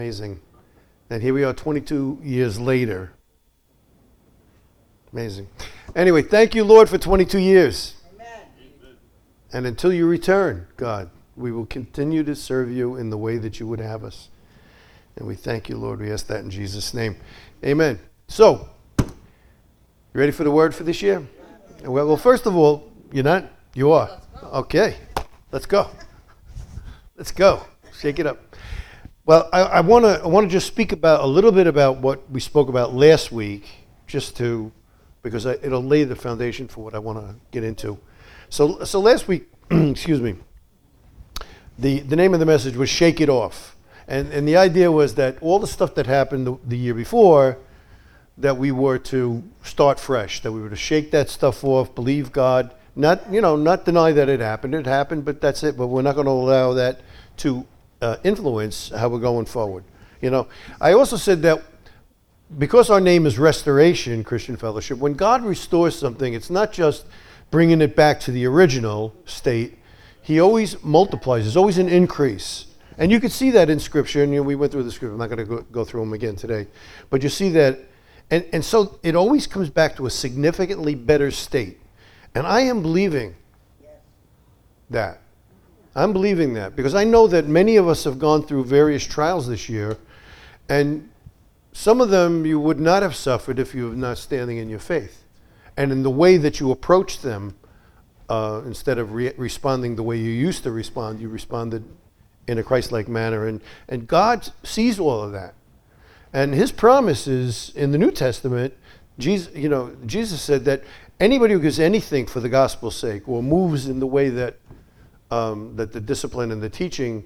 Amazing. And here we are 22 years later. Amazing. Anyway, thank you, Lord, for 22 years. Amen. And until you return, God, we will continue to serve you in the way that you would have us. And we thank you, Lord. We ask that in Jesus' name. Amen. So, you ready for the word for this year? Well, first of all, you're not? You are? Okay. Let's go. Let's go. Shake it up. Well, I want to just speak about a little bit about what we spoke about last week, because it'll lay the foundation for what I want to get into. So last week, excuse me, the name of the message was Shake It Off. And the idea was that all the stuff that happened the year before, that we were to start fresh, that we were to shake that stuff off, believe God, not deny that it happened, but that's it. But we're not going to allow that to influence how we're going forward. I also said that because our name is Restoration Christian Fellowship, when God restores something, it's not just bringing it back to the original state. He always multiplies. There's always an increase. And you can see that in Scripture, and we went through the Scripture. I'm not going to go through them again today. But you see that, and so it always comes back to a significantly better state. And I am believing that. I'm believing that because I know that many of us have gone through various trials this year, and some of them you would not have suffered if you were not standing in your faith. And in the way that you approached them, instead of responding the way you used to respond, you responded in a Christ-like manner. And God sees all of that. And his promises in the New Testament, Jesus said that anybody who gives anything for the gospel's sake or moves in the way that that the discipline and the teaching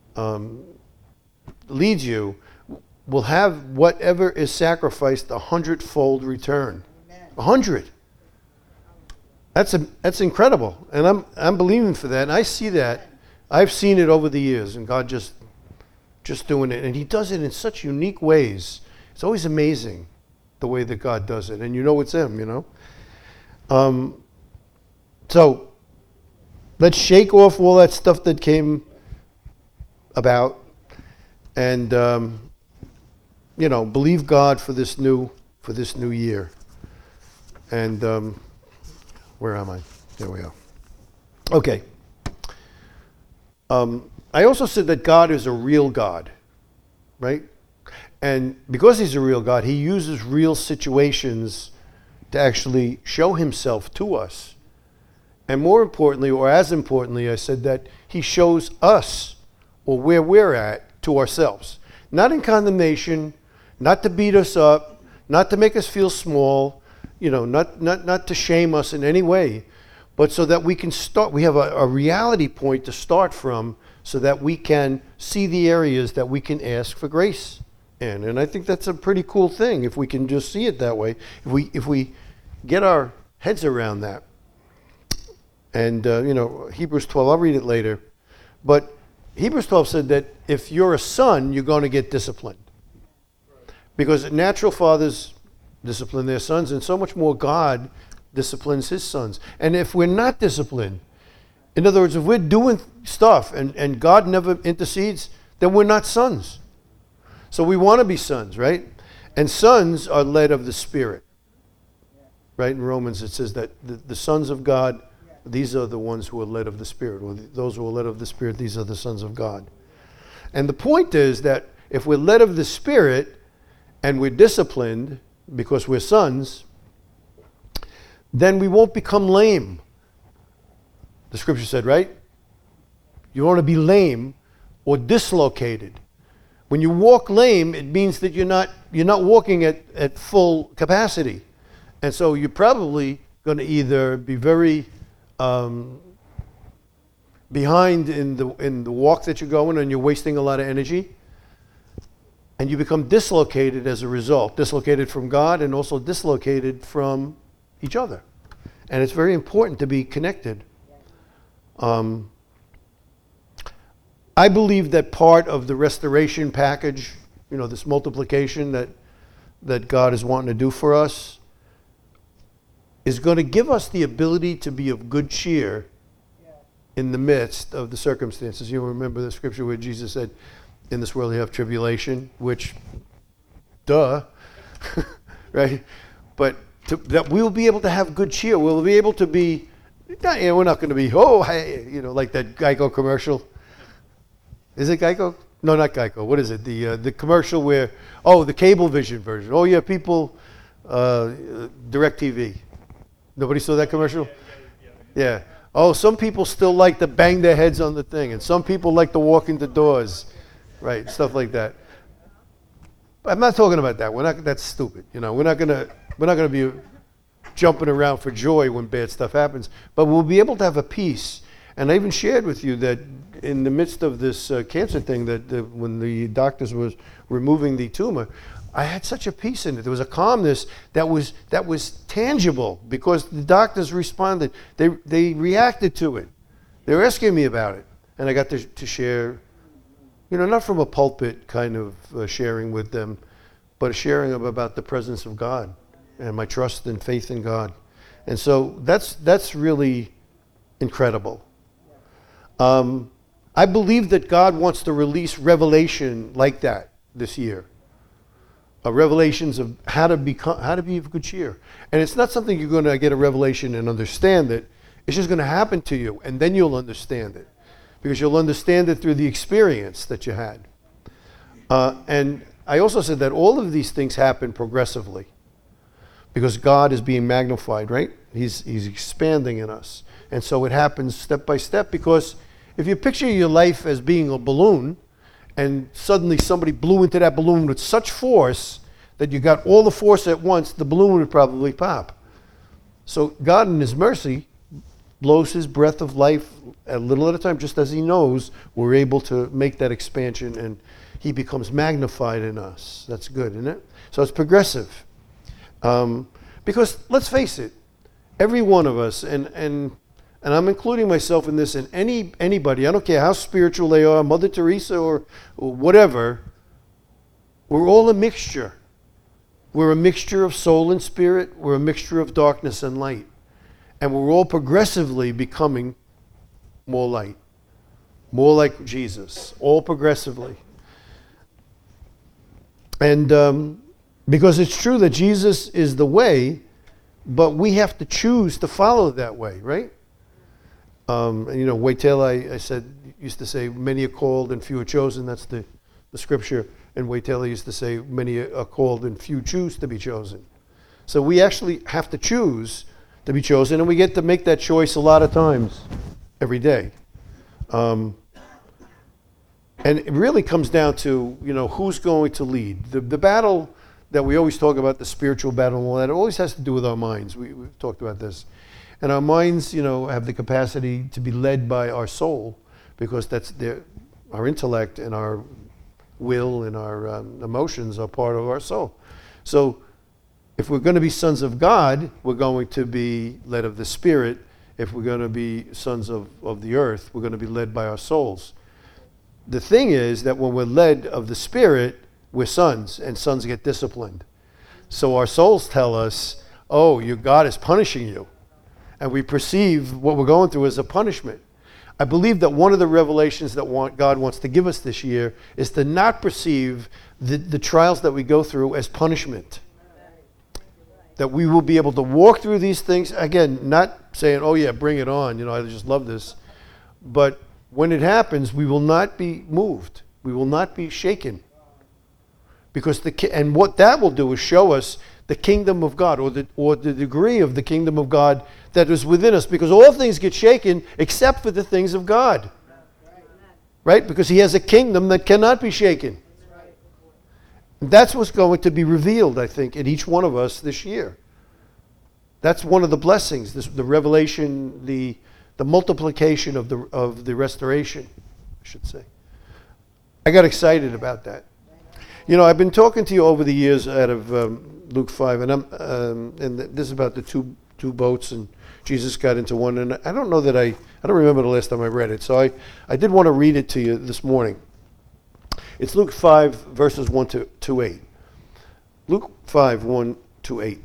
leads you, will have whatever is sacrificed 100-fold return. 100. That's incredible, and I'm believing for that. And I see that. I've seen it over the years, and God just doing it, and He does it in such unique ways. It's always amazing the way that God does it, and it's Him. So let's shake off all that stuff that came about, and believe God for this new year. And where am I? There we are. Okay. I also said that God is a real God, right? And because He's a real God, He uses real situations to actually show Himself to us. And more importantly, or as importantly, I said that He shows us, or where we're at, to ourselves. Not in condemnation, not to beat us up, not to make us feel small, not to shame us in any way, but so that we can start, we have a reality point to start from, so that we can see the areas that we can ask for grace in. And I think that's a pretty cool thing if we can just see it that way, if we get our heads around that. And, Hebrews 12, I'll read it later. But Hebrews 12 said that if you're a son, you're going to get disciplined. Because natural fathers discipline their sons, and so much more God disciplines His sons. And if we're not disciplined, in other words, if we're doing stuff and God never intercedes, then we're not sons. So we want to be sons, right? And sons are led of the Spirit. Right? In Romans it says that the sons of God, these are the ones who are led of the Spirit. Or those who are led of the Spirit, these are the sons of God. And the point is that if we're led of the Spirit and we're disciplined because we're sons, then we won't become lame. The Scripture said, right? You want to be lame or dislocated. When you walk lame, it means that you're not walking at full capacity. And so you're probably going to either be very behind in the walk that you're going, and you're wasting a lot of energy, and you become dislocated as a result, dislocated from God and also dislocated from each other. And it's very important to be connected. I believe that part of the restoration package, this multiplication that God is wanting to do for us, is going to give us the ability to be of good cheer in the midst of the circumstances. You remember the scripture where Jesus said, in this world you have tribulation, which, duh, right? But that we will be able to have good cheer. We'll be able to be, we're not going to be, oh, hey, like that Geico commercial. Is it Geico? No, not Geico. What is it? The commercial where, the Cablevision version. Oh, yeah, people, DirecTV. Nobody saw that commercial? Yeah. Oh, some people still like to bang their heads on the thing, and some people like to walk into doors, right? Stuff like that. I'm not talking about that. That's stupid. We're not gonna be jumping around for joy when bad stuff happens, but we'll be able to have a peace. And I even shared with you that in the midst of this cancer thing, that when the doctors was removing the tumor, I had such a peace in it. There was a calmness that was tangible because the doctors responded. They reacted to it. They were asking me about it, and I got to share, not from a pulpit kind of sharing with them, but sharing about the presence of God and my trust and faith in God. And so that's really incredible. I believe that God wants to release revelation like that this year. Revelations of how to be of good cheer. And it's not something you're going to get a revelation and understand it. It's just going to happen to you, and then you'll understand it. Because you'll understand it through the experience that you had. And I also said that all of these things happen progressively. Because God is being magnified, right? He's expanding in us. And so it happens step by step, because if you picture your life as being a balloon, and suddenly somebody blew into that balloon with such force that you got all the force at once, the balloon would probably pop. So God in his mercy blows his breath of life a little at a time, just as he knows we're able to make that expansion, and he becomes magnified in us. That's good, isn't it? So it's progressive. Because let's face it, every one of us, and I'm including myself in this, and anybody, I don't care how spiritual they are, Mother Teresa or whatever, we're all a mixture. We're a mixture of soul and spirit. We're a mixture of darkness and light. And we're all progressively becoming more light, more like Jesus, all progressively. And because it's true that Jesus is the way, but we have to choose to follow that way, right? Waitela, I said, used to say, many are called and few are chosen. That's the scripture. And Waitela used to say, many are called and few choose to be chosen. So we actually have to choose to be chosen, and we get to make that choice a lot of times every day. And it really comes down to, who's going to lead. The battle that we always talk about, the spiritual battle and all that, it always has to do with our minds. We've talked about this. And our minds, have the capacity to be led by our soul, because that's our intellect and our will and our emotions are part of our soul. So if we're going to be sons of God, we're going to be led of the Spirit. If we're going to be sons of the earth, we're going to be led by our souls. The thing is that when we're led of the Spirit, we're sons, and sons get disciplined. So our souls tell us, your God is punishing you. And we perceive what we're going through as a punishment. I believe that one of the revelations that God wants to give us this year is to not perceive the trials that we go through as punishment. That we will be able to walk through these things, again, not saying, bring it on, I just love this. But when it happens, we will not be moved. We will not be shaken. Because and what that will do is show us the kingdom of God, or the degree of the kingdom of God that is within us, because all things get shaken except for the things of God. Right? Because he has a kingdom that cannot be shaken. And that's what's going to be revealed, I think, in each one of us this year. That's one of the blessings, the revelation, the multiplication of the restoration, I should say. I got excited about that. I've been talking to you over the years out of Luke 5, and this is about the two boats, and Jesus got into one, and I don't know that I don't remember the last time I read it, so I did want to read it to you this morning. It's Luke 5, verses 1 to 8. Luke 5, 1 to 8.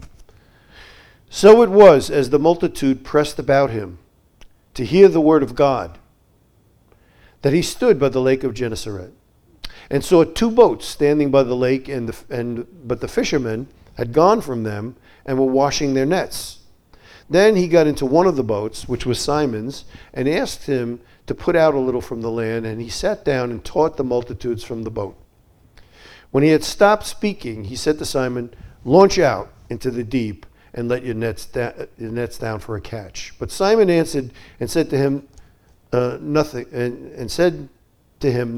So it was, as the multitude pressed about him to hear the word of God, that he stood by the lake of Gennesaret. and saw two boats standing by the lake, but the fishermen had gone from them and were washing their nets. Then he got into one of the boats, which was Simon's, and asked him to put out a little from the land, and he sat down and taught the multitudes from the boat. When he had stopped speaking, he said to Simon, "Launch out into the deep and let your nets down for a catch." But Simon answered and said to him, "Nothing." And said to him,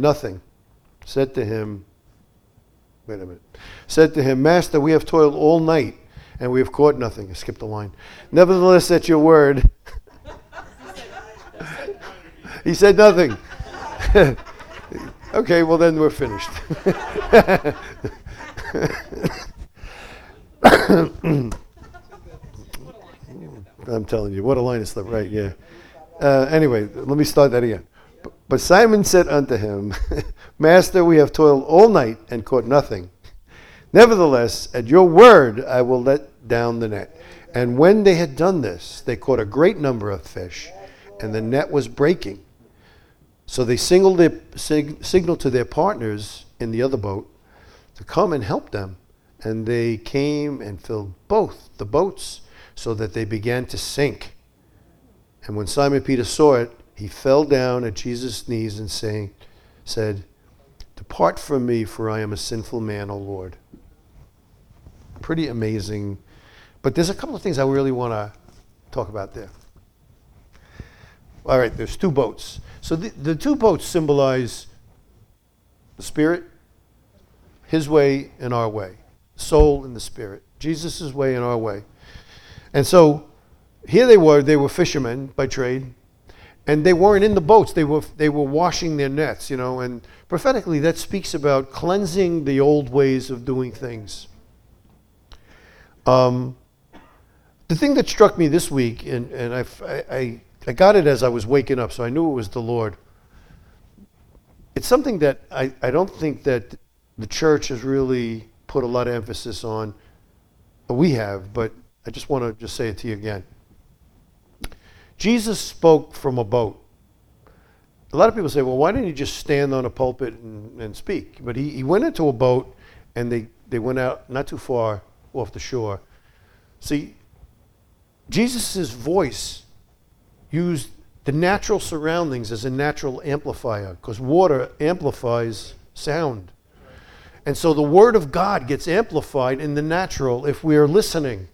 "Master, we have toiled all night and we have caught nothing." I skipped a line. "Nevertheless, at your word." He said nothing. Okay, well then we're finished. I'm telling you, what a line of slip, right? Yeah. Anyway, let me start that again. But Simon said unto him, "Master, we have toiled all night and caught nothing. Nevertheless, at your word I will let down the net." And when they had done this, they caught a great number of fish, and the net was breaking. So they signaled to their partners in the other boat to come and help them. And they came and filled both the boats, so that they began to sink. And when Simon Peter saw it, he fell down at Jesus' knees and said, "Depart from me, for I am a sinful man, O Lord." Pretty amazing. But there's a couple of things I really want to talk about there. All right, there's two boats. So the two boats symbolize the Spirit, His way and our way. Soul and the Spirit. Jesus' way and our way. And so here they were fishermen by trade, and they weren't in the boats. They were washing their nets, and prophetically that speaks about cleansing the old ways of doing things. The thing that struck me this week, and I got it as I was waking up, so I knew it was the Lord. It's something that I don't think that the church has really put a lot of emphasis on. We have, but I just want to just say it to you again. Jesus spoke from a boat. A lot of people say, well, why didn't he just stand on a pulpit and speak? But he went into a boat, and they went out not too far off the shore. See, Jesus' voice used the natural surroundings as a natural amplifier, because water amplifies sound. And so the Word of God gets amplified in the natural if we are listening.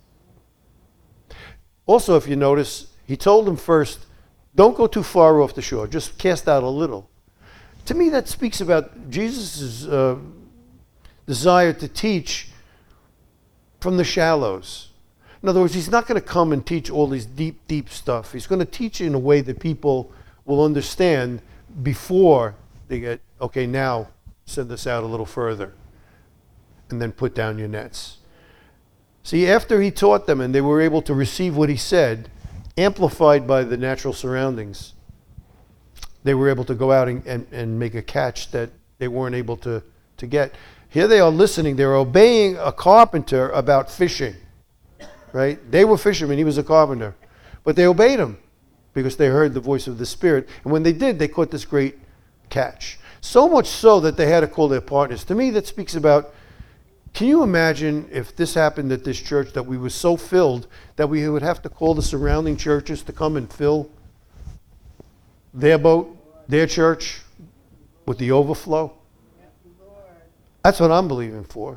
Also, if you notice, he told them first, don't go too far off the shore, just cast out a little. To me, that speaks about Jesus' desire to teach from the shallows. In other words, he's not going to come and teach all this deep, deep stuff. He's going to teach in a way that people will understand before they get, okay, now send this out a little further, and then put down your nets. See, after he taught them and they were able to receive what he said, amplified by the natural surroundings, they were able to go out and make a catch that they weren't able to get. Here they are listening. They're obeying a carpenter about fishing, right? They were fishermen. He was a carpenter. But they obeyed him because they heard the voice of the Spirit. And when they did, they caught this great catch. So much so that they had to call their partners. To me, that speaks about, can you imagine if this happened at this church, that we were so filled that we would have to call the surrounding churches to come and fill their boat, their church, with the overflow? That's what I'm believing for.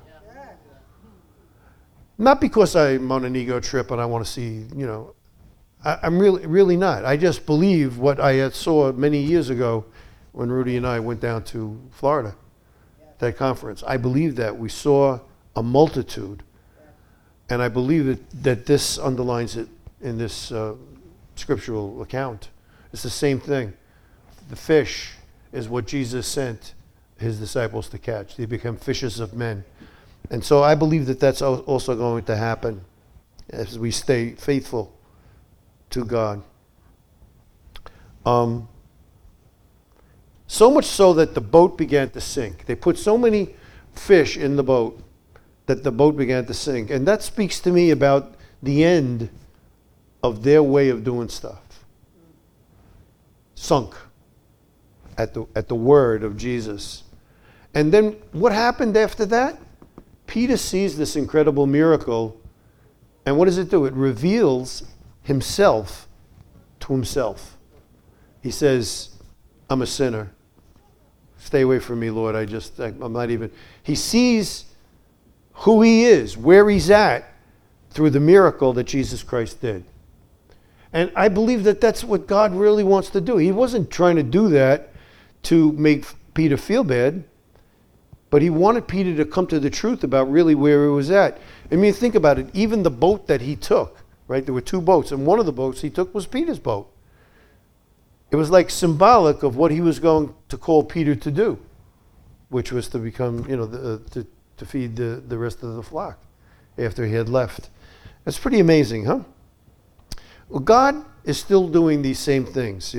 Not because I'm on an ego trip and I want to see, I'm really not. I just believe what I saw many years ago when Rudy and I went down to Florida, that conference. I believe that we saw a multitude, and I believe that this underlines it in this scriptural account. It's the same thing. The fish is what Jesus sent his disciples to catch. They become fishers of men. And so I believe that that's also going to happen as we stay faithful to God. So much so that the boat began to sink. They put so many fish in the boat that the boat began to sink. And that speaks to me about the end of their way of doing stuff. Sunk at the word of Jesus. And then what happened after that? Peter sees this incredible miracle, and what does it do? It reveals himself to himself. He says, I'm a sinner. Stay away from me, Lord. I'm not even. He sees who he is, where he's at, through the miracle that Jesus Christ did. And I believe that that's what God really wants to do. He wasn't trying to do that to make Peter feel bad, but he wanted Peter to come to the truth about really where he was at. I mean, think about it. Even the boat that he took, right? There were two boats, and one of the boats he took was Peter's boat. It was like symbolic of what he was going to call Peter to do, which was to become, to feed the rest of the flock after he had left. That's pretty amazing, huh? Well, God is still doing these same things,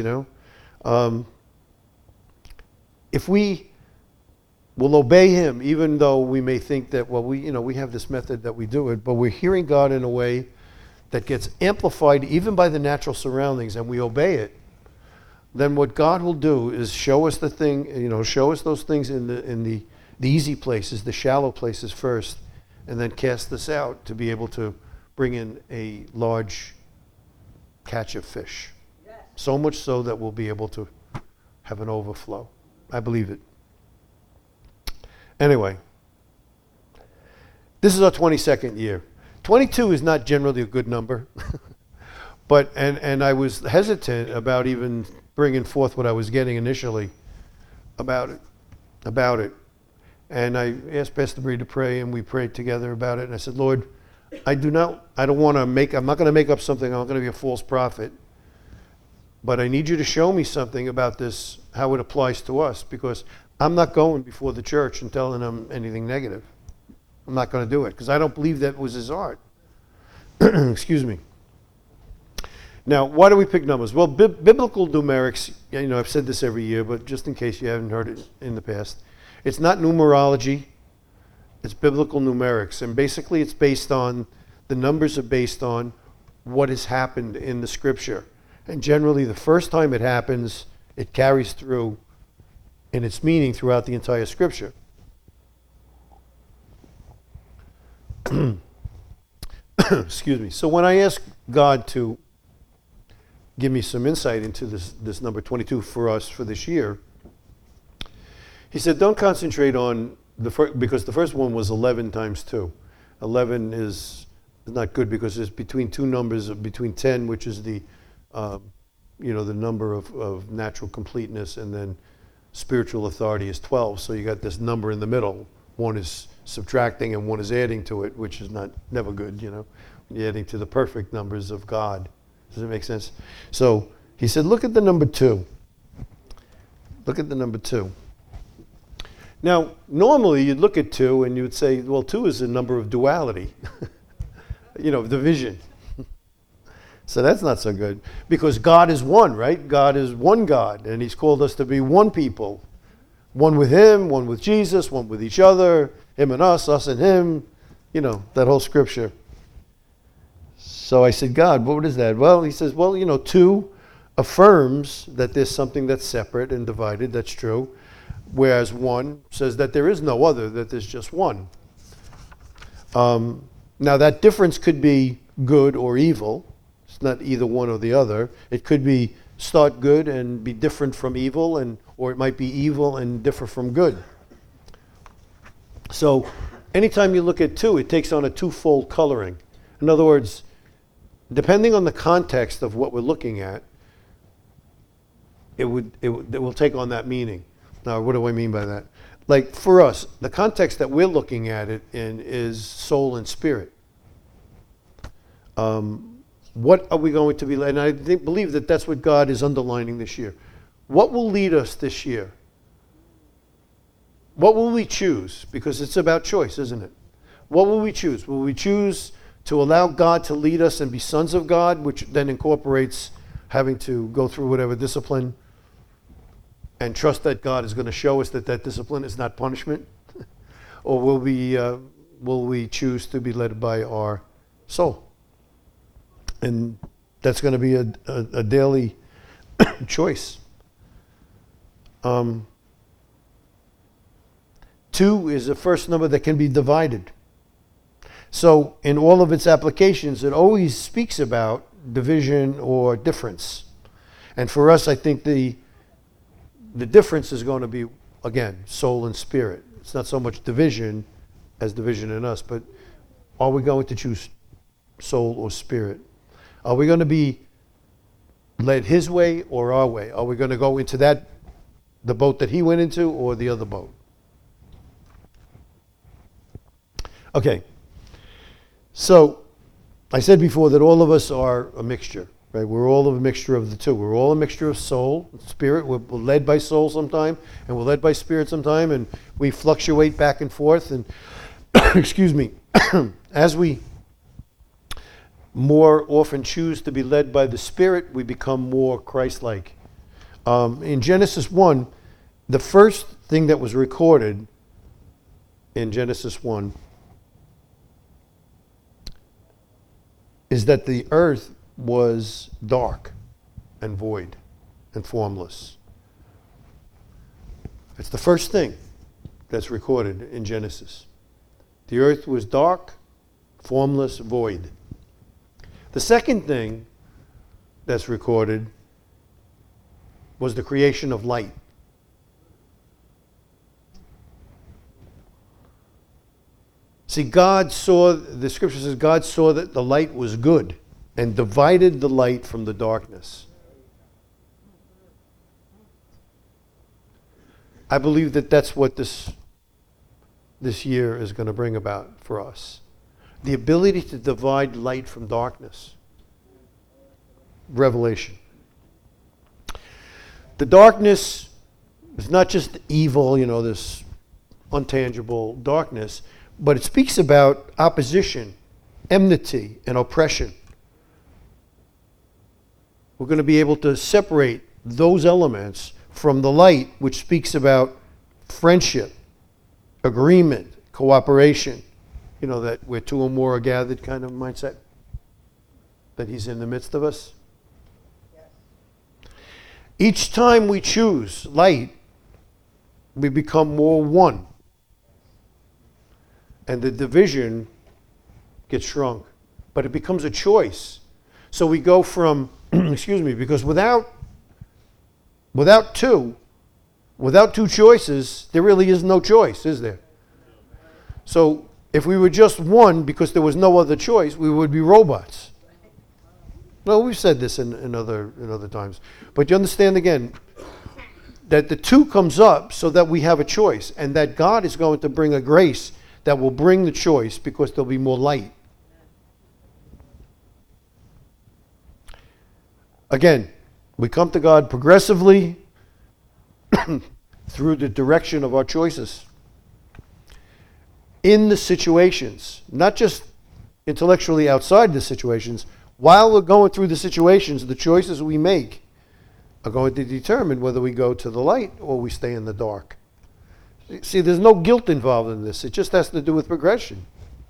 if we will obey him, even though we may think that, we have this method that we do it, but we're hearing God in a way that gets amplified even by the natural surroundings, and we obey it, then what God will do is show us those things in the easy places, the shallow places first, and then cast us out to be able to bring in a large catch of fish. Yes. So much so that we'll be able to have an overflow. I believe it. Anyway, this is our 22nd year. 22 is not generally a good number, but and I was hesitant about even bringing forth what I was getting initially about it. And I asked Pastor Bree to pray, and we prayed together about it. And I said, Lord, I'm not going to make up something. I'm not going to be a false prophet. But I need you to show me something about this, how it applies to us, because I'm not going before the church and telling them anything negative. I'm not going to do it, because I don't believe that was his heart. Excuse me. Now, why do we pick numbers? Well, biblical numerics, I've said this every year, but just in case you haven't heard it in the past, it's not numerology, it's biblical numerics. And basically it's based on, the numbers are based on what has happened in the scripture. And generally the first time it happens, it carries through in its meaning throughout the entire scripture. Excuse me. So when I ask God to give me some insight into this number 22 for us for this year, he said, don't concentrate on because the first one was 11 times 2. 11 is not good because it's between two numbers, between 10, which is the number of natural completeness, and then spiritual authority is 12. So you got this number in the middle. One is subtracting and one is adding to it, which is never good, You're adding to the perfect numbers of God. Does that make sense? So he said, look at the number 2. Look at the number 2. Now, normally you'd look at 2 and you'd say, well, 2 is a number of duality, division. So that's not so good, because God is one, right? God is one God, and he's called us to be one people. One with him, one with Jesus, one with each other, him and us and him, that whole scripture. So I said, God, what is that? Well, he says, 2 affirms that there's something that's separate and divided, that's true. Whereas 1 says that there is no other, that there's just one. Now that difference could be good or evil. It's not either one or the other. It could be start good and be different from evil, or it might be evil and differ from good. So anytime you look at 2, it takes on a twofold coloring. In other words, depending on the context of what we're looking at, it will take on that meaning. Now, what do I mean by that? Like for us, the context that we're looking at it in is soul and spirit. What are we going to be? And I believe that that's what God is underlining this year. What will lead us this year? What will we choose? Because it's about choice, isn't it? What will we choose? Will we choose to allow God to lead us and be sons of God, which then incorporates having to go through whatever discipline, and trust that God is going to show us that discipline is not punishment? Or will we choose to be led by our soul? And that's going to be a daily choice. 2 is the first number that can be divided. So in all of its applications, it always speaks about division or difference. And for us, I think the difference is going to be, again, soul and spirit. It's not so much division as division in us, but are we going to choose soul or spirit? Are we going to be led his way or our way? Are we going to go into the boat that he went into, or the other boat? Okay. So, I said before that all of us are a mixture, right? We're all a mixture of the two. We're all a mixture of soul and spirit. We're led by soul sometime, and we're led by spirit sometime, and we fluctuate back and forth. And, excuse me, as we more often choose to be led by the Spirit, we become more Christ-like. In Genesis 1, the first thing that was recorded in Genesis 1 is that the earth was dark and void and formless. It's the first thing that's recorded in Genesis. The earth was dark, formless, void. The second thing that's recorded was the creation of light. See, the scripture says God saw that the light was good and divided the light from the darkness. I believe that that's what this year is going to bring about for us. The ability to divide light from darkness. Revelation. The darkness is not just evil, this untangible darkness, but it speaks about opposition, enmity, and oppression. We're going to be able to separate those elements from the light, which speaks about friendship, agreement, cooperation. That where two or more are gathered kind of mindset. That he's in the midst of us. Yes. Each time we choose light, we become more one. And the division gets shrunk. But it becomes a choice. So we go from, because without two choices, there really is no choice, is there? So if we were just one because there was no other choice, we would be robots. Well, we've said this in other times. But you understand again that the two comes up so that we have a choice, and that God is going to bring a grace that will bring the choice because there'll be more light. Again, we come to God progressively through the direction of our choices. In the situations, not just intellectually outside the situations, while we're going through the situations, the choices we make are going to determine whether we go to the light or we stay in the dark. See, there's no guilt involved in this. It just has to do with progression.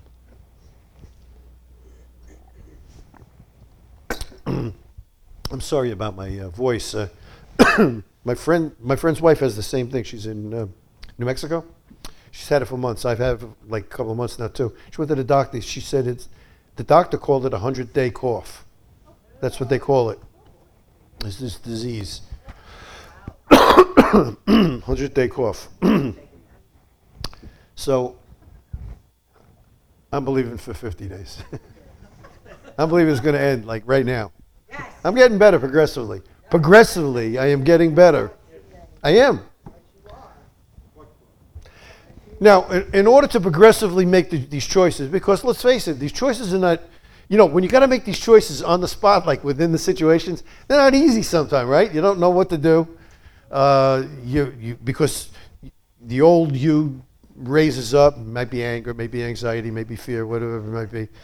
I'm sorry about my voice. My friend's wife has the same thing. She's in New Mexico. She's had it for months. I've had it for like a couple of months now too. She went to the doctor. She said the doctor called it a 100-day cough. That's what they call it. It's this disease. 100-day cough. So I'm believing for 50 days. I'm believing it's going to end like right now. I'm getting better progressively. Progressively, I am getting better. I am. Now, in order to progressively make these choices, because let's face it, these choices are not, when you got to make these choices on the spot, like within the situations, they're not easy sometimes, right? You don't know what to do. Because the old you raises up, might be anger, maybe anxiety, maybe fear, whatever it might be.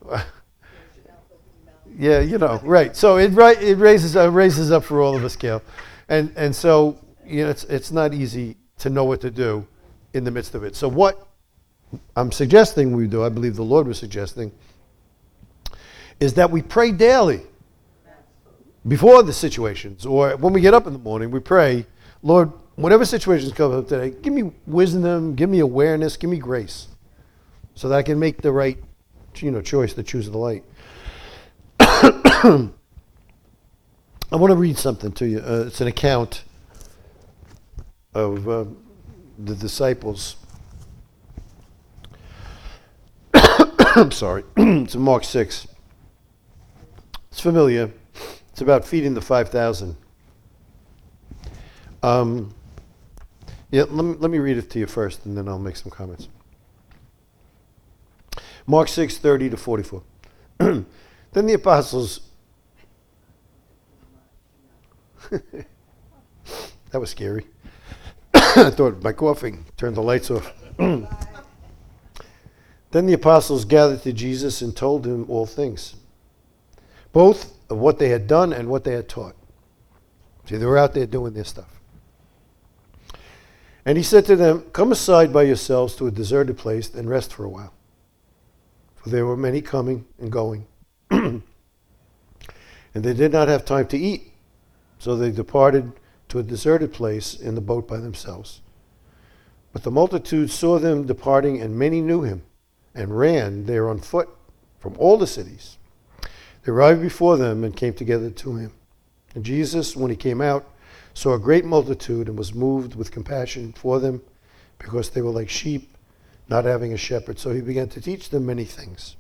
Yeah, right. So it raises up for all of us, Gail, and so it's not easy to know what to do in the midst of it. So what I'm suggesting we do, I believe the Lord was suggesting, is that we pray daily before the situations, or when we get up in the morning, we pray, Lord, whatever situations come up today, give me wisdom, give me awareness, give me grace, so that I can make the right, choice to choose the light. I want to read something to you. It's an account of the disciples. I'm sorry. It's in Mark 6. It's familiar. It's about feeding the 5,000. Let me read it to you first, and then I'll make some comments. Mark 6, 30 to 44. Then the apostles... That was scary. I thought my coughing turned the lights off. Then the apostles gathered to Jesus and told him all things, both of what they had done and what they had taught. See, they were out there doing their stuff. And he said to them, "Come aside by yourselves to a deserted place and rest for a while." For there were many coming and going, and they did not have time to eat. So they departed to a deserted place in the boat by themselves. But the multitude saw them departing, and many knew him, and ran there on foot from all the cities. They arrived before them and came together to him. And Jesus, when he came out, saw a great multitude and was moved with compassion for them, because they were like sheep not having a shepherd. So he began to teach them many things.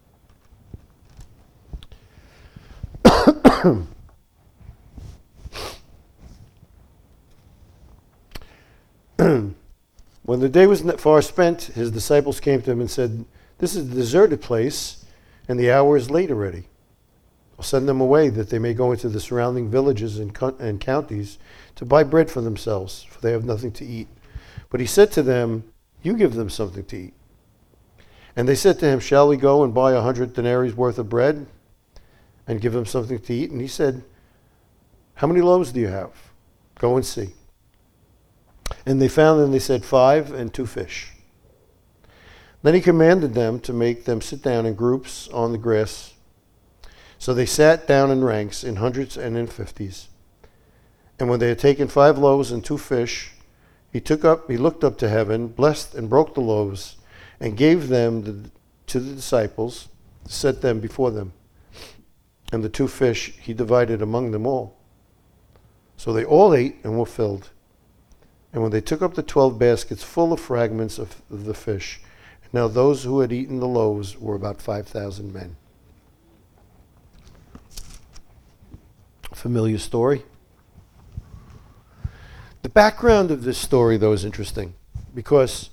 When the day was far spent, his disciples came to him and said, "This is a deserted place, and the hour is late already. I'll send them away that they may go into the surrounding villages and counties to buy bread for themselves, for they have nothing to eat." But he said to them, "You give them something to eat." And they said to him, "Shall we go and buy 100 denarii worth of bread and give them something to eat?" And he said, "How many loaves do you have? Go and see." And they found them, they said, 5 and 2 fish. Then he commanded them to make them sit down in groups on the grass. So they sat down in ranks, in hundreds and in 50s. And when they had taken 5 loaves and 2 fish, he looked up to heaven, blessed and broke the loaves, and gave them to the disciples, set them before them. And the 2 fish he divided among them all. So they all ate and were filled. And when they took up the 12 baskets full of fragments of the fish, now those who had eaten the loaves were about 5,000 men. Familiar story. The background of this story, though, is interesting because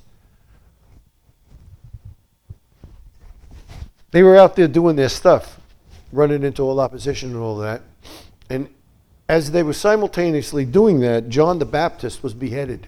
they were out there doing their stuff, running into all opposition and all that. And as they were simultaneously doing that, John the Baptist was beheaded.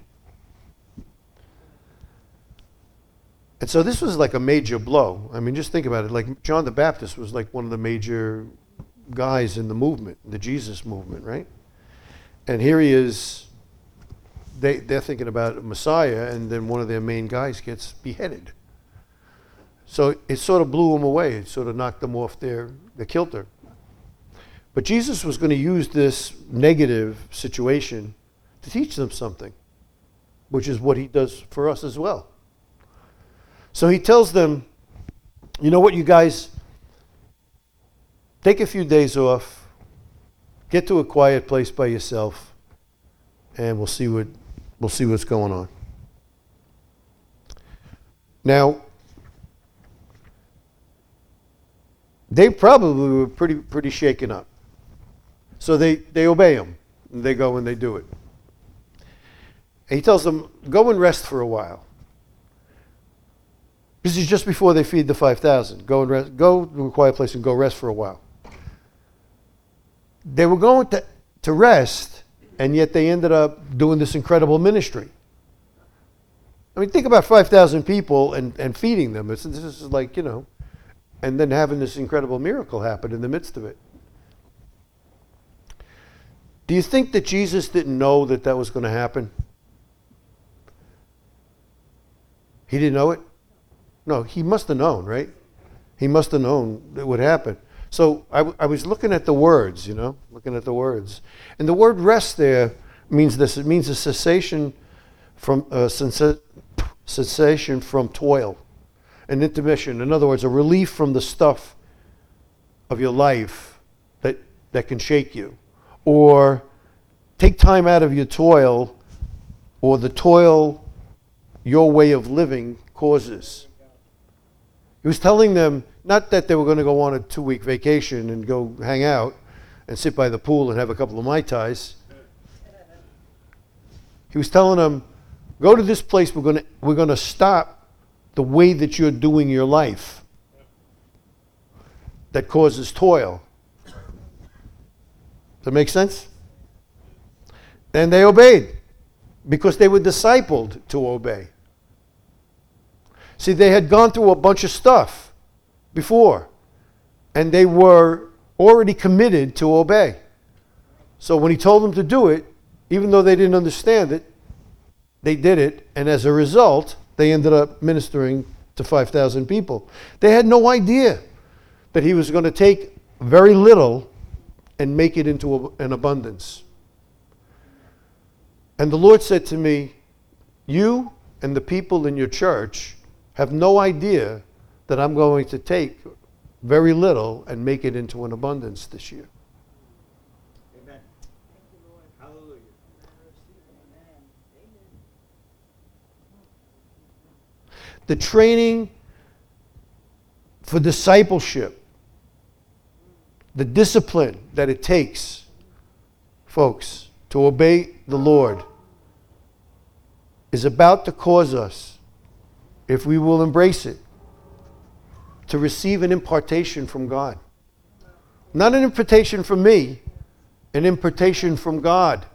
And so this was like a major blow. I mean, just think about it. Like John the Baptist was like one of the major guys in the movement, the Jesus movement, right? And here he is. They're thinking about a Messiah, and then one of their main guys gets beheaded. So it sort of blew them away. It sort of knocked them off their kilter. But Jesus was going to use this negative situation to teach them something, which is what he does for us as well. So he tells them, "You know what, you guys? Take a few days off, get to a quiet place by yourself, and we'll see what's going on." Now, they probably were pretty shaken up. So they obey him. And they go and they do it. And he tells them, "Go and rest for a while." This is just before they feed the 5,000. Go to a quiet place and go rest for a while. They were going to rest, and yet they ended up doing this incredible ministry. I mean, think about 5,000 people and feeding them. This is like, and then having this incredible miracle happen in the midst of it. Do you think that Jesus didn't know that was going to happen? He didn't know it? No, he must have known, right? He must have known it would happen. So I was looking at the words, looking at the words. And the word rest there means this. It means a cessation from toil, an intermission. In other words, a relief from the stuff of your life that can shake you, or take time out of your toil, or the toil your way of living causes. He was telling them not that they were going to go on a 2-week vacation and go hang out and sit by the pool and have a couple of Mai Tais. He was telling them, go to this place, we're going to stop the way that you're doing your life that causes toil. Does that make sense? And they obeyed because they were discipled to obey. See, they had gone through a bunch of stuff before, and they were already committed to obey. So when he told them to do it, even though they didn't understand it, they did it, and as a result, they ended up ministering to 5,000 people. They had no idea that he was going to take very little and make it into an abundance. And the Lord said to me, you and the people in your church have no idea that I'm going to take very little and make it into an abundance this year. Amen. Hallelujah. The training for discipleship, the discipline that it takes, folks, to obey the Lord is about to cause us, if we will embrace it, to receive an impartation from God. Not an impartation from me, an impartation from God.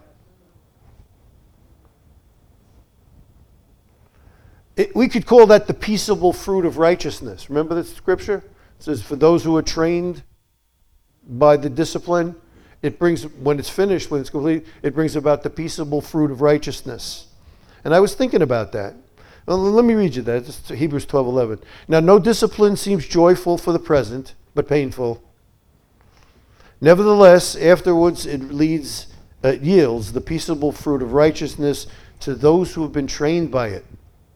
We could call that the peaceable fruit of righteousness. Remember the scripture? It says, for those who are trained by the discipline, it brings, when it's finished, when it's complete, it brings about the peaceable fruit of righteousness. And I was thinking about that. Well, let me read you that. It's Hebrews 12:11. Now, no discipline seems joyful for the present, but painful. Nevertheless, afterwards it yields the peaceable fruit of righteousness to those who have been trained by it.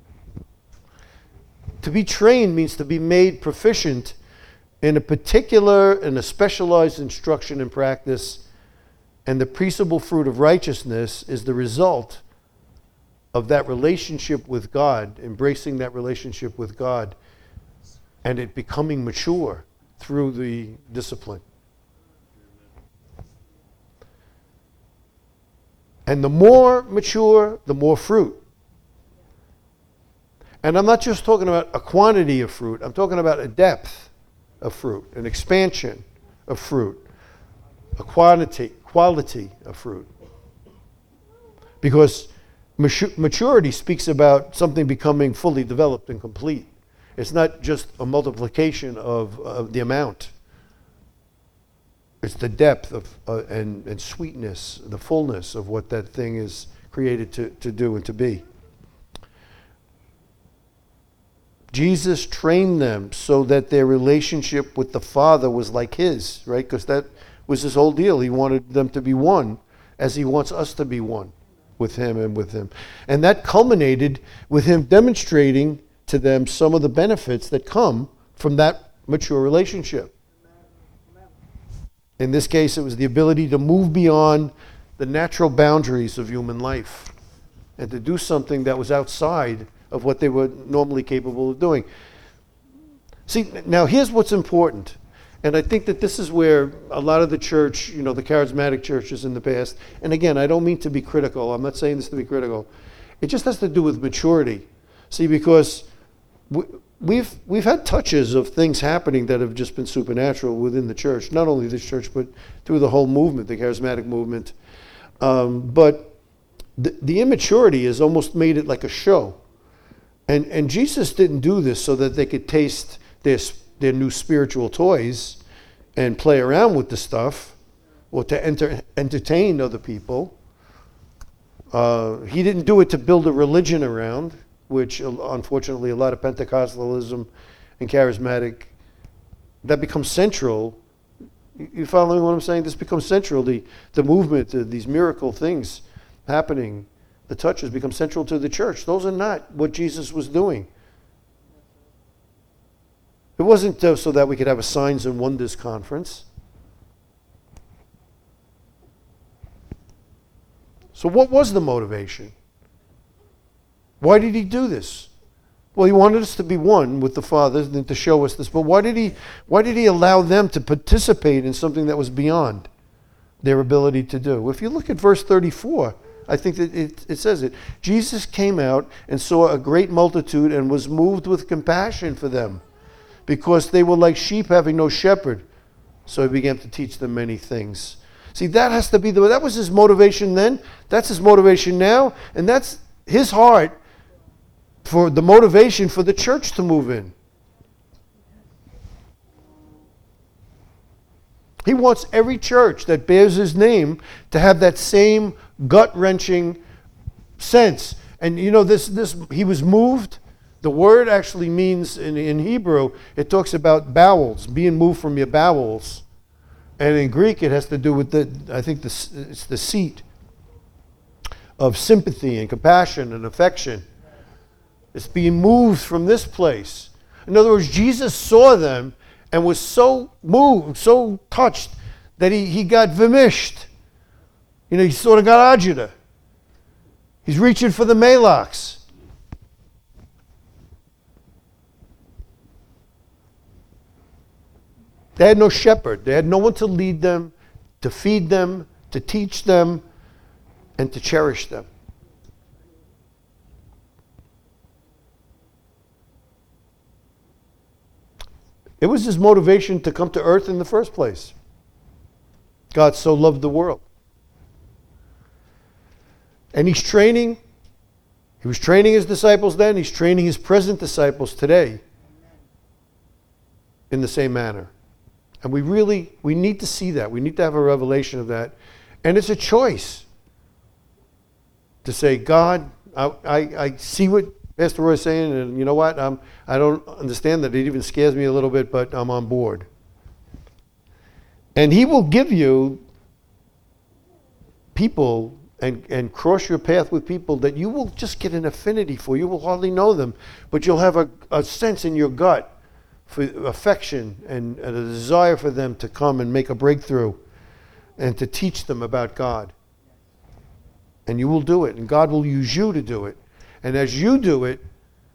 To be trained means to be made proficient in a particular and a specialized instruction and practice, and the peaceable fruit of righteousness is the result of that relationship with God, embracing that relationship with God, and it becoming mature through the discipline. And the more mature, the more fruit. And I'm not just talking about a quantity of fruit, I'm talking about a depth of fruit, an expansion of fruit, a quality of fruit. Because maturity speaks about something becoming fully developed and complete. It's not just a multiplication of the amount. It's the depth of and sweetness, the fullness of what that thing is created to do and to be. Jesus trained them so that their relationship with the Father was like his, right? Because that was his whole deal. He wanted them to be one as he wants us to be one with him and with him. And that culminated with him demonstrating to them some of the benefits that come from that mature relationship. In this case, it was the ability to move beyond the natural boundaries of human life and to do something that was outside of what they were normally capable of doing. See, now here's what's important. And I think that this is where a lot of the church, the charismatic churches in the past, and again, I don't mean to be critical. I'm not saying this to be critical. It just has to do with maturity. See, because we've had touches of things happening that have just been supernatural within the church. Not only this church, but through the whole movement, the charismatic movement. But the immaturity has almost made it like a show. And Jesus didn't do this so that they could taste their new spiritual toys and play around with the stuff or to entertain other people. He didn't do it to build a religion around, which unfortunately a lot of Pentecostalism and charismatic, that becomes central. You following what I'm saying? This becomes central, the movement, these miracle things. happening, the touches become central to the church. Those are not what Jesus was doing. It wasn't so that we could have a signs and wonders conference. So what was the motivation? Why did he do this? Well, he wanted us to be one with the Father and to show us this. But why did he allow them to participate in something that was beyond their ability to do? If you look at verse 34, I think that it says it. Jesus came out and saw a great multitude and was moved with compassion for them, because they were like sheep having no shepherd. So he began to teach them many things. See, that has to be that was his motivation then. That's his motivation now. And that's his heart for the motivation for the church to move in. He wants every church that bears his name to have that same gut-wrenching sense. And you know, this he was moved. The word actually means, in Hebrew, it talks about bowels, being moved from your bowels. And in Greek, it has to do with it's the seat of sympathy and compassion and affection. It's being moved from this place. In other words, Jesus saw them and was so moved, so touched, that he got vimished. You know, he sort of got agita. He's reaching for the Malox. They had no shepherd. They had no one to lead them, to feed them, to teach them, and to cherish them. It was his motivation to come to earth in the first place. God so loved the world. And he was training his disciples then, he's training his present disciples today in the same manner. And we need to see that. We need to have a revelation of that. And it's a choice to say, God, I see what Pastor Roy is saying, and you know what? I don't understand that. It even scares me a little bit, but I'm on board. And he will give you people and cross your path with people that you will just get an affinity for. You will hardly know them, but you'll have a sense in your gut for affection and a desire for them to come and make a breakthrough and to teach them about God. And you will do it, and God will use you to do it. And as you do it,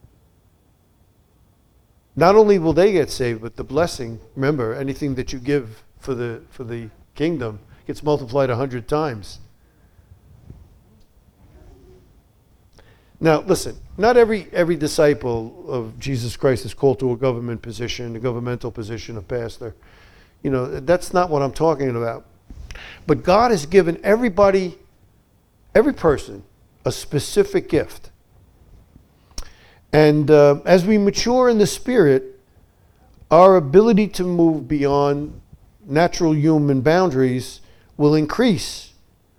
not only will they get saved, but the blessing, remember, anything that you give for the kingdom gets multiplied 100 times. Now, listen, not every disciple of Jesus Christ is called to a government position, a governmental position of pastor. You know, that's not what I'm talking about. But God has given every person, a specific gift. And as we mature in the Spirit, our ability to move beyond natural human boundaries will increase.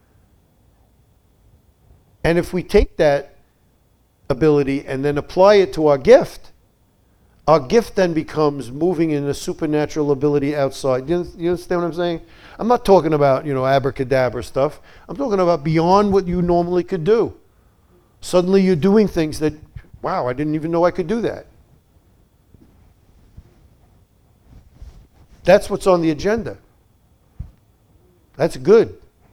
And if we take that ability and then apply it to our gift then becomes moving in a supernatural ability outside. You understand what I'm saying? I'm not talking about, abracadabra stuff. I'm talking about beyond what you normally could do. Suddenly you're doing things that, wow, I didn't even know I could do that. That's what's on the agenda. That's good.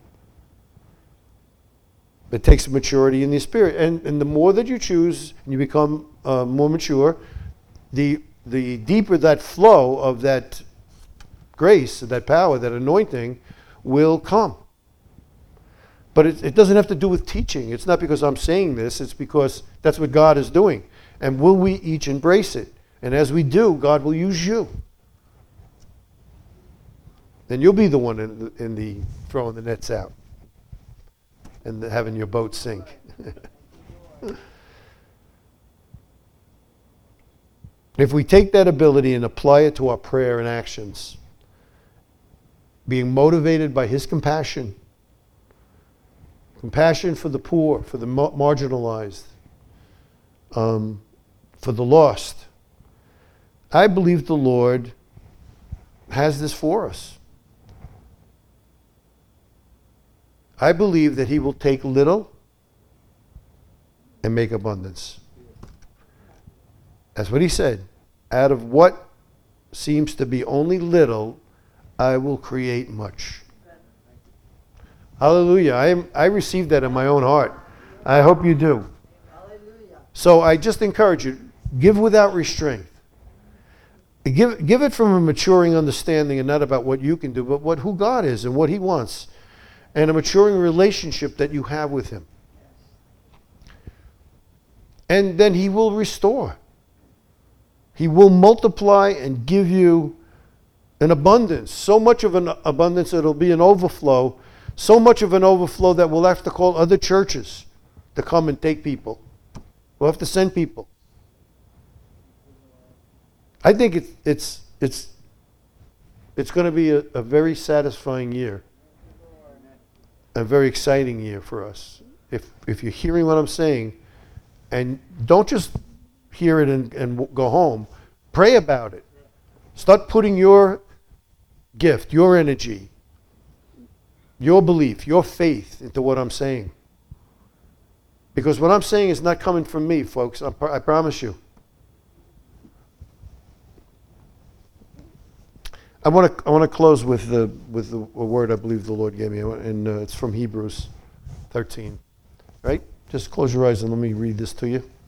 It takes maturity in the Spirit. And the more that you choose and you become more mature, the deeper that flow of that grace, that power, that anointing will come. But it doesn't have to do with teaching. It's not because I'm saying this. It's because that's what God is doing. And will we each embrace it? And as we do, God will use you. Then you'll be the one in the throwing the nets out and having your boat sink. If we take that ability and apply it to our prayer and actions, being motivated by His compassion for the poor, for the marginalized, for the lost, I believe the Lord has this for us. I believe that he will take little and make abundance. That's what he said. Out of what seems to be only little, I will create much. Hallelujah. I received that in my own heart. I hope you do. So I just encourage you, give without restraint. Give it from a maturing understanding and not about what you can do, but who God is and what he wants. And a maturing relationship that you have with him. And then he will restore. He will multiply and give you an abundance. So much of an abundance that it'll be an overflow. So much of an overflow that we'll have to call other churches to come and take people. We'll have to send people. I think it's going to be a very satisfying year. A very exciting year for us. If you're hearing what I'm saying, and don't just hear it and go home, pray about it. Start putting your gift, your energy, your belief, your faith into what I'm saying. Because what I'm saying is not coming from me, folks. I promise you. I want to close with a word I believe the Lord gave me, and it's from Hebrews 13. Right? Just close your eyes and let me read this to you.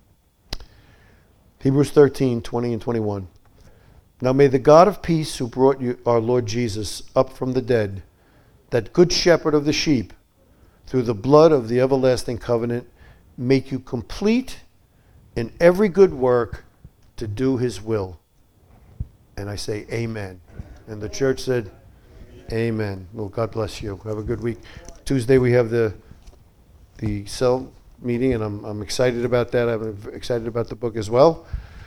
Hebrews 13, 20 and 21. Now may the God of peace, who brought you our Lord Jesus up from the dead, that good shepherd of the sheep, through the blood of the everlasting covenant, make you complete in every good work to do his will. And I say amen. And the church said amen. Well, God bless you. Have a good week. Tuesday we have the cell meeting, and I'm excited about that. I'm excited about the book as well.